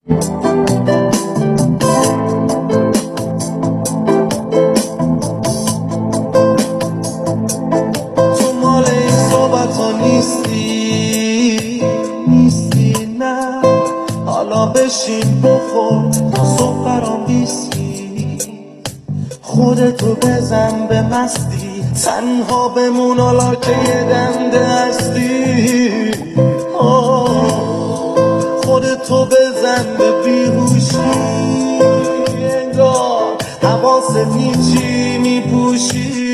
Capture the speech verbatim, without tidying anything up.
تو مال این صحبت ها نیستی نیستی نه، حالا بشین بخور تا صبح برام بیستی، خودتو بزن به مستی، تنها بمون حالا که یه دنده هستی. خودتو بزن به بیهوشی، انگار حواست هیچی میپوشی.